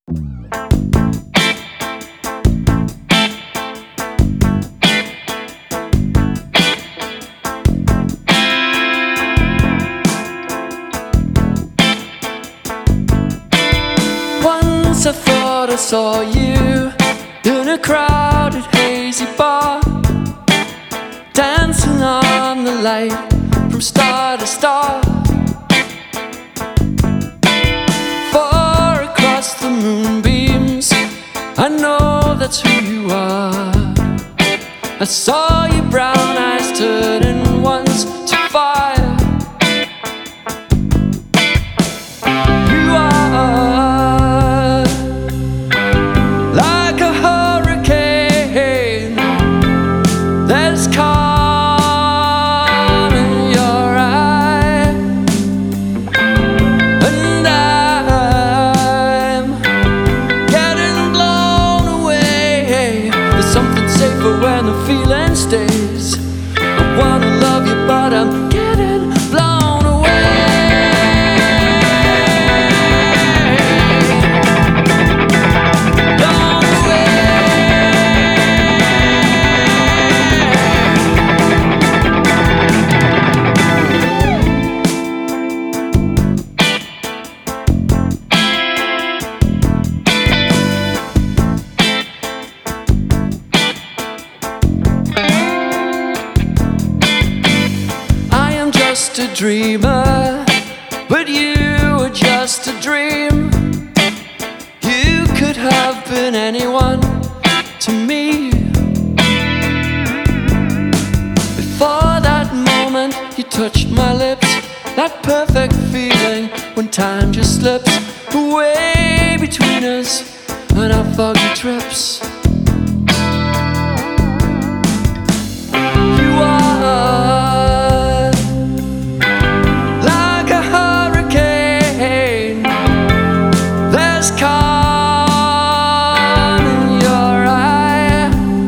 Once I thought I saw you in a crowded, hazy bar, dancing on the light from star to star. Far across the moonbeams, I know that's who you are. I saw your brown eyes turning once to fire. You are like a hurricane. There's calm in your eye, and I'm getting blown away. There's something safer when the feeling stays. I wanna love you, but I'm getting blown away. Blown away. I am just a dreamer, but you are just a dream. You could have been anyone to me. Before that moment you touched my lips, that perfect feeling when time just slips away between us on our foggy trips. You are like a hurricane. There's calm in your eye,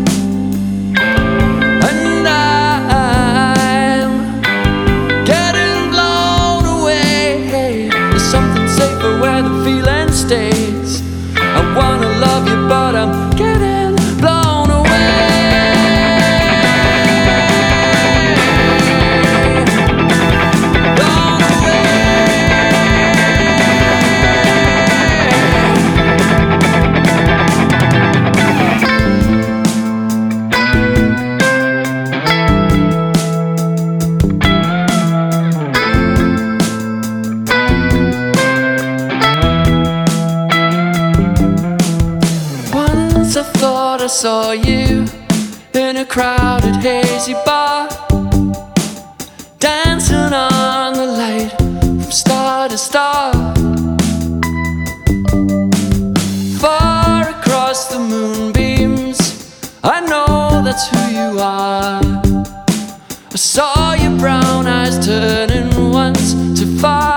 and I'm getting blown away. There's something safer where the feeling stays. I wanna love you, but I'm getting blown away. Blown away. Once I thought I saw you in a crowded, hazy bar, dancing on the light from star to star. Far across the moonbeams, I know that's who you are. I saw your brown eyes turning once to fire.